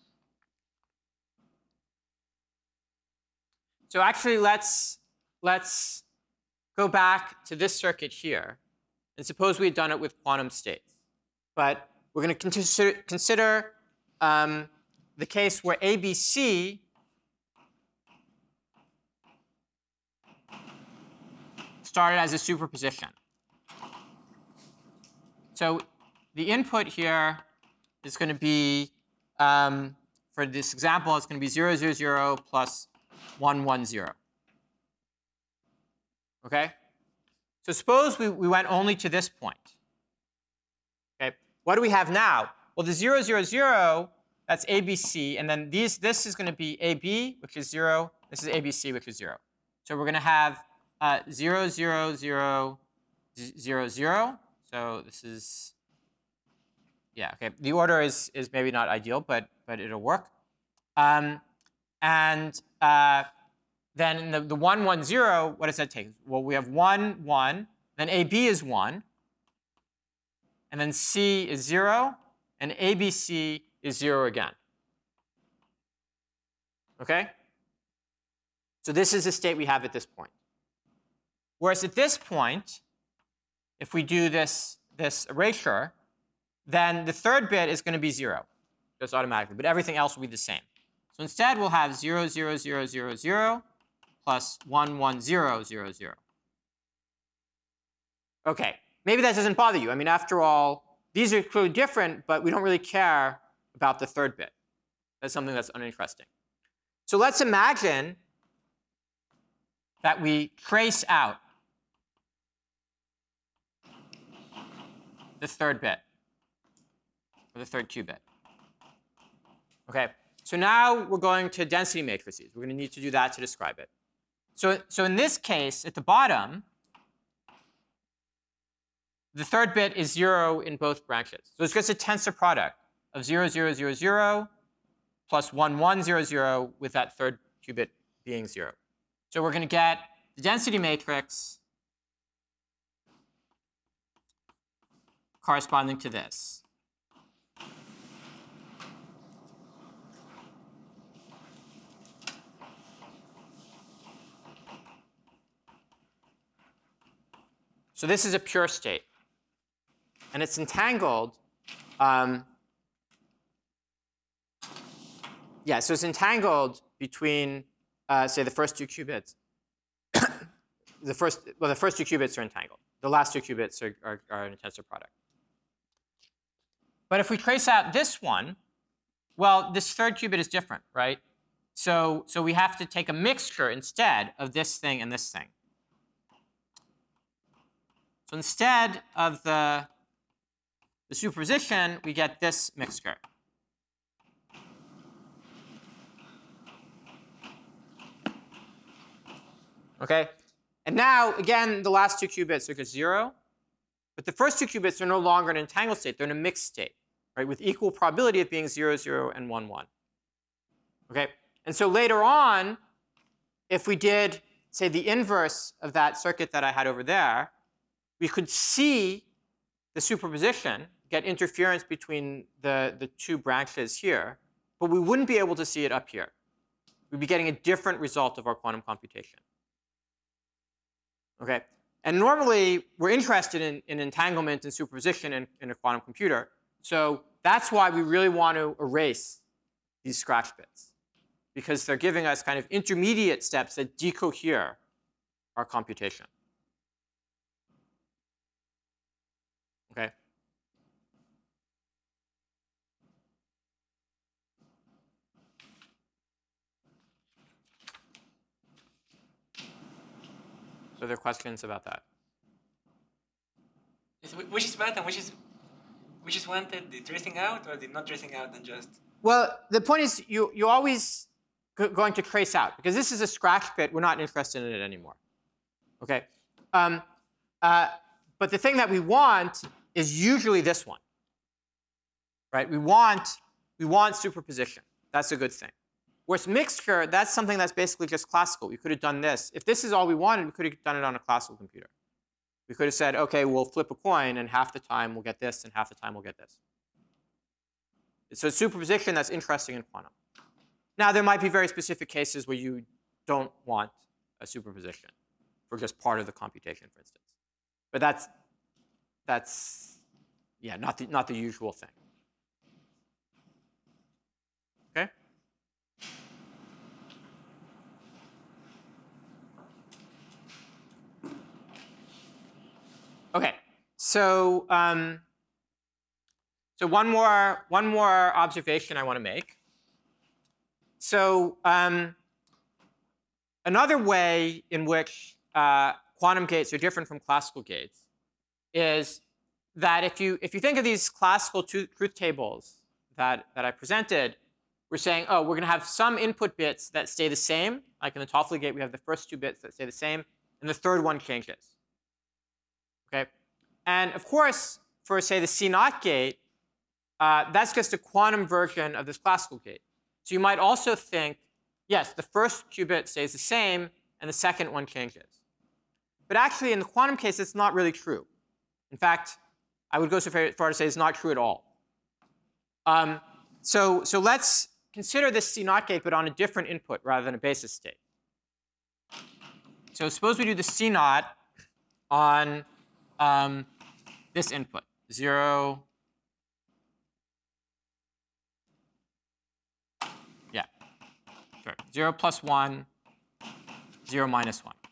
Speaker 1: So actually, let's, let's go back to this circuit here. And suppose we had done it with quantum states. But we're going to consider, consider um, the case where A B C started as a superposition. So the input here is going to be, um, for this example, it's going to be zero, zero, zero plus one, one, zero. OK? So suppose we, we went only to this point. OK? What do we have now? Well, the zero, zero, zero, that's A B C. And then these, this is going to be A B, which is zero. This is A B C, which is zero. So we're going to have uh, zero, zero, zero, zero, zero. So this is, yeah, OK. The order is, is maybe not ideal, but, but it'll work. Um, and uh, then in the, the one, one, zero, what does that take? Well, we have one, one. Then A B is one. And then C is zero. And A B C is zero again. OK? So this is the state we have at this point. Whereas at this point, if we do this, this erasure, then the third bit is going to be zero, just automatically. But everything else will be the same. So instead, we'll have zero, zero, zero, zero, zero plus one, one, zero, zero, zero. OK, maybe that doesn't bother you. I mean, after all, these are clearly different, but we don't really care about the third bit. That's something that's uninteresting. So let's imagine that we trace out the third bit, or the third qubit. OK, so now we're going to density matrices. We're going to need to do that to describe it. So, so in this case, at the bottom, the third bit is zero in both branches. So it's just a tensor product of zero, zero, zero, zero plus one, one, zero, zero with that third qubit being zero. So we're going to get the density matrix corresponding to this. So this is a pure state. And it's entangled. Um, yeah, so it's entangled between, uh, say, the first two qubits. the first, well, the first two qubits are entangled. The last two qubits are, are, are an tensor product. But if we trace out this one, well, this third qubit is different, right? So, so we have to take a mixture instead of this thing and this thing. So instead of the, the superposition, we get this mixture. OK? And now, again, the last two qubits are just zero. But the first two qubits are no longer in an entangled state. They're in a mixed state, right, with equal probability of being zero, zero, and one, one. OK? And so later on, if we did, say, the inverse of that circuit that I had over there, we could see the superposition, get interference between the, the two branches here. but we wouldn't be able to see it up here. We'd be getting a different result of our quantum computation. Okay? And normally, we're interested in, in entanglement and superposition in, in a quantum computer. So that's why we really want to erase these scratch bits, because they're giving us kind of intermediate steps that decohere our computation. Okay? So there are questions about that?
Speaker 3: Which is bad and which is which is wanted, the tracing out or the not tracing out and just?
Speaker 1: Well, the point is you, you're always go going to trace out, because this is a scratch bit. We're not interested in it anymore. Okay? Um, uh, but the thing that we want is usually this one. Right? We want, we want superposition. That's a good thing. Whereas mixture, that's something that's basically just classical. We could have done this. If this is all we wanted, we could have done it on a classical computer. We could have said, OK, we'll flip a coin, and half the time we'll get this, and half the time we'll get this. So superposition, that's interesting in quantum. Now, there might be very specific cases where you don't want a superposition for just part of the computation, for instance. But that's, that's yeah, not the, not the usual thing. OK? OK, so um, so one more one more observation I want to make. So um, another way in which uh, quantum gates are different from classical gates is that if you if you think of these classical truth tables that that I presented, we're saying, oh, we're going to have some input bits that stay the same. Like in the Toffoli gate, we have the first two bits that stay the same, and the third one changes. Okay, and of course, for say the C naught gate, uh, that's just a quantum version of this classical gate. So you might also think, yes, the first qubit stays the same, and the second one changes. But actually, in the quantum case, it's not really true. In fact, I would go so far to say it's not true at all. Um, so, so let's consider this C naught gate, but on a different input rather than a basis state. So suppose we do the C naught on um, this input, zero. Yeah, sure. Zero plus one, zero minus one.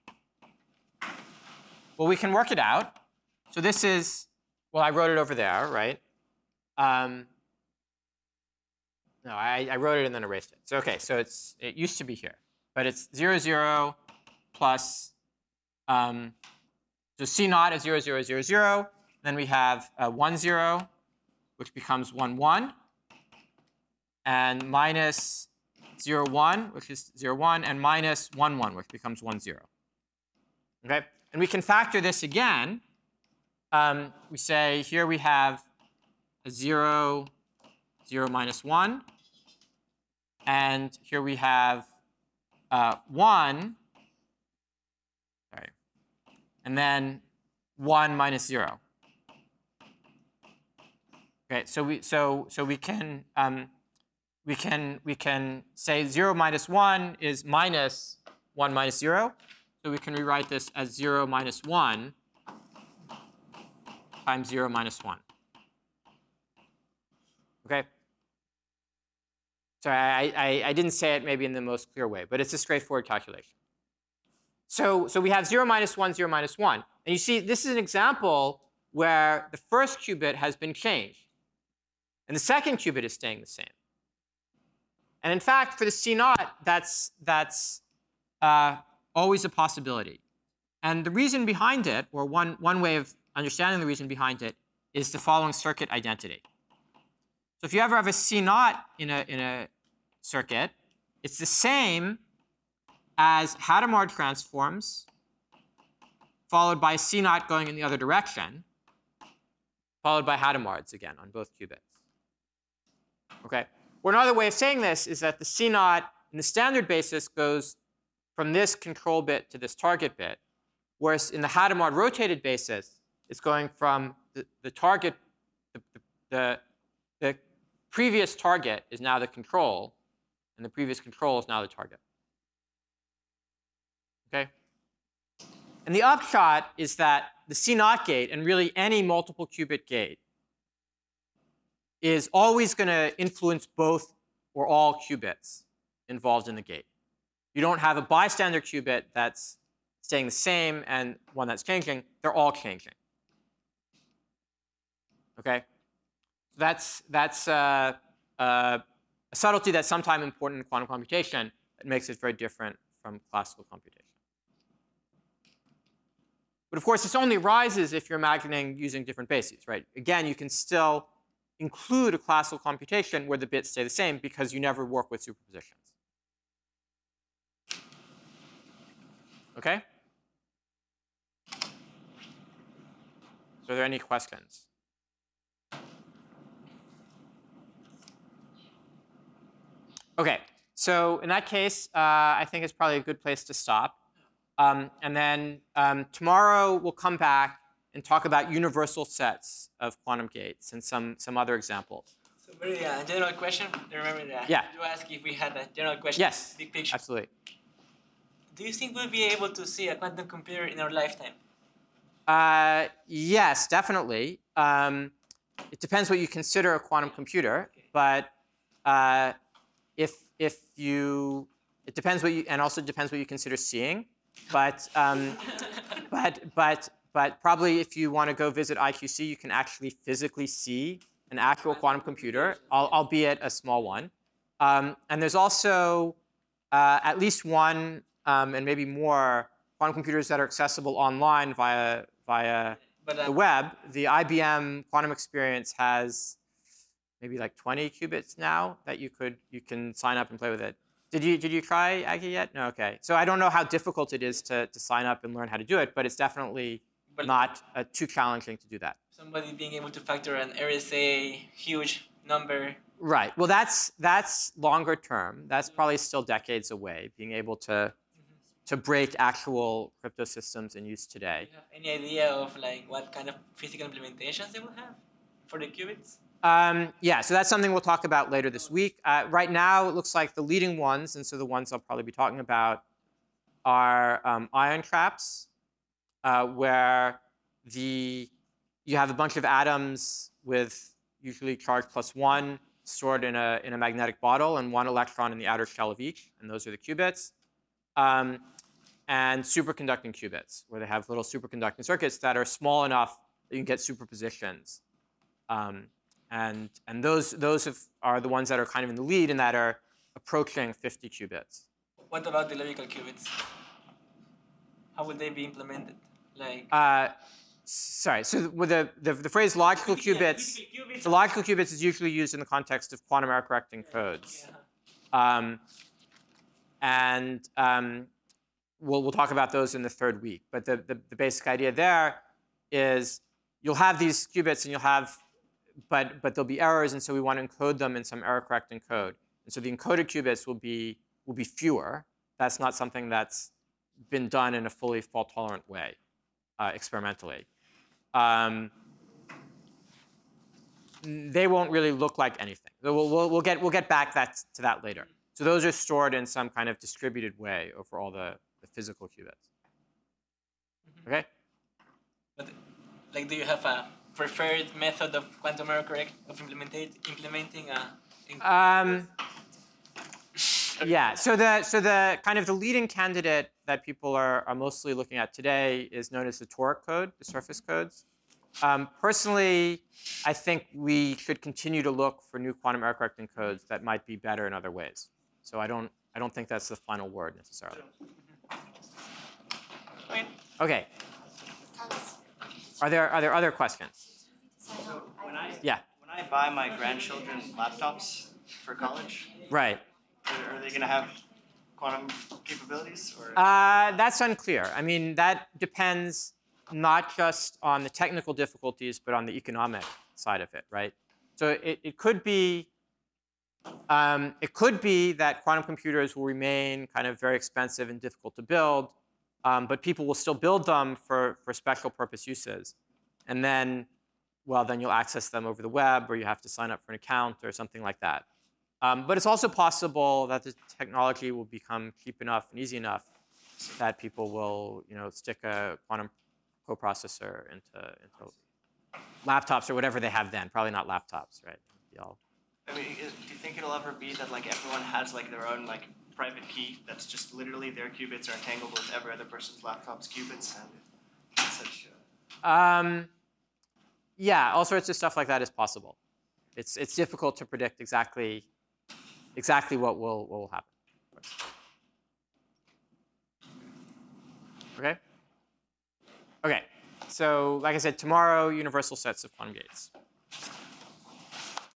Speaker 1: Well, we can work it out. So this is, well, I wrote it over there, right? Um, no, I, I wrote it and then erased it. So OK, so it's it used to be here. But it's zero, zero plus, um, so C naught is zero, zero, zero, zero. Then we have uh, one, zero, which becomes one, one. And minus zero, one, which is zero, one. And minus one, one, which becomes one, zero. OK? And we can factor this again. Um, we say here we have a zero, zero minus one. And here we have uh, one. Sorry. And then one minus zero. Okay, so we so so we can um, we can we can say zero minus one is minus one minus zero. So we can rewrite this as zero minus one times zero minus one. Okay. Sorry, I, I I didn't say it maybe in the most clear way, but it's a straightforward calculation. So, so we have zero minus one, zero minus one. And you see, this is an example where the first qubit has been changed. And the second qubit is staying the same. And in fact, for the C naught, that's, that's uh, always a possibility. And the reason behind it, or one, one way of understanding the reason behind it, is the following circuit identity. So if you ever have a C naught in a, in a circuit, it's the same as Hadamard transforms, followed by C naught going in the other direction, followed by Hadamards again on both qubits. Okay. Or another way of saying this is that the C naught in the standard basis goes from this control bit to this target bit, whereas in the Hadamard rotated basis, it's going from the, the target, the, the, the previous target is now the control, and the previous control is now the target. Okay? And the upshot is that the C naught gate, and really any multiple qubit gate, is always going to influence both or all qubits involved in the gate. You don't have a bystander qubit that's staying the same and one that's changing. They're all changing. Okay? That's, that's uh, uh, a subtlety that's sometimes important in quantum computation that makes it very different from classical computation. But of course, this only rises if you're imagining using different bases, right? Again, you can still include a classical computation where the bits stay the same because you never work with superpositions. Okay? So are there any questions? Okay, so in that case, uh, I think it's probably a good place to stop. Um, and then um, tomorrow we'll come back and talk about universal sets of quantum gates and some, some other examples.
Speaker 3: So very uh, general question. Remember that
Speaker 1: Yeah.
Speaker 3: you asked if we had a general question.
Speaker 1: Yes,
Speaker 3: Big picture.
Speaker 1: absolutely.
Speaker 3: Do you think we'll be able to see a quantum computer in our lifetime?
Speaker 1: Uh, yes, definitely. Um, it depends what you consider a quantum computer, but uh, if if you, it depends what you, and also depends what you consider seeing. But um, but but but probably if you want to go visit I Q C, you can actually physically see an actual quantum computer, albeit a small one. Um, and there's also uh, at least one um, and maybe more quantum computers that are accessible online via via
Speaker 3: But, uh,
Speaker 1: the web. The I B M Quantum Experience has maybe like twenty qubits now that you could you can sign up and play with it. Did you did you try Aggie yet? No, okay. So I don't know how difficult it is to to sign up and learn how to do it, but it's definitely
Speaker 3: But-
Speaker 1: not uh, too challenging to do that.
Speaker 3: Somebody being able to factor an R S A huge number.
Speaker 1: Right. Well, that's that's longer term. That's probably still decades away. Being able to to break actual crypto systems in use today.
Speaker 3: Do you have any idea of like what kind of physical implementations they will have for the qubits?
Speaker 1: Um, yeah, so that's something we'll talk about later this week. Uh, right now, it looks like the leading ones, and so the ones I'll probably be talking about, are um, ion traps, uh, where the you have a bunch of atoms with usually charge plus one stored in a in a magnetic bottle, and one electron in the outer shell of each, and those are the qubits. Um, and superconducting qubits, where they have little superconducting circuits that are small enough that you can get superpositions. Um, And, and those, those have, are the ones that are kind of in the lead and that are approaching fifty qubits.
Speaker 3: What about the logical qubits? How would they be implemented? Like
Speaker 1: Uh, sorry, so with the, the, the phrase logical
Speaker 3: Yeah,
Speaker 1: qubits,
Speaker 3: physical qubits.
Speaker 1: the logical qubits is usually used in the context of quantum error correcting codes.
Speaker 3: Yeah.
Speaker 1: Um, and um, we'll, we'll talk about those in the third week. But the, the, the basic idea there is you'll have these qubits and you'll have But, but there'll be errors, and so we want to encode them in some error-correcting code. And so the encoded qubits will be, will be fewer. That's not something that's been done in a fully fault-tolerant way uh, experimentally. Um, they won't really look like anything. We'll, we'll, we'll, get, we'll get back that, to that later. So those are stored in some kind of distributed way over all the, the physical qubits. OK?
Speaker 3: But like, do you have a preferred method of quantum error correct of implementing implementing a?
Speaker 1: Um, yeah. So the so the kind of the leading candidate that people are are mostly looking at today is known as the toric code, the surface codes. Um, personally, I think we should continue to look for new quantum error correcting codes that might be better in other ways. So I don't I don't think that's the final word necessarily.
Speaker 3: Okay.
Speaker 1: Okay. Are there are there other questions?
Speaker 2: So when I
Speaker 1: Yeah.
Speaker 2: when I buy my grandchildren laptops for college,
Speaker 1: Right.
Speaker 2: are are they going to have quantum capabilities or?
Speaker 1: Uh, that's unclear. I mean, that depends not just on the technical difficulties, but on the economic side of it, right? So it, it could be um, it could be that quantum computers will remain kind of very expensive and difficult to build, um, but people will still build them for, for special purpose uses. And then well, then you'll access them over the web, or you have to sign up for an account or something like that. Um, but it's also possible that the technology will become cheap enough and easy enough that people will, you know, stick a quantum coprocessor into, into laptops or whatever they have then. Probably not laptops, right? All...
Speaker 2: I mean, is, do you think it'll ever be that like everyone has like their own like private key that's just literally their qubits are entangled with every other person's laptop's qubits and such? Uh...
Speaker 1: Um, yeah, all sorts of stuff like that is possible. It's it's difficult to predict exactly exactly what will what will happen. Okay. Okay. So, like I said, tomorrow, universal sets of quantum gates.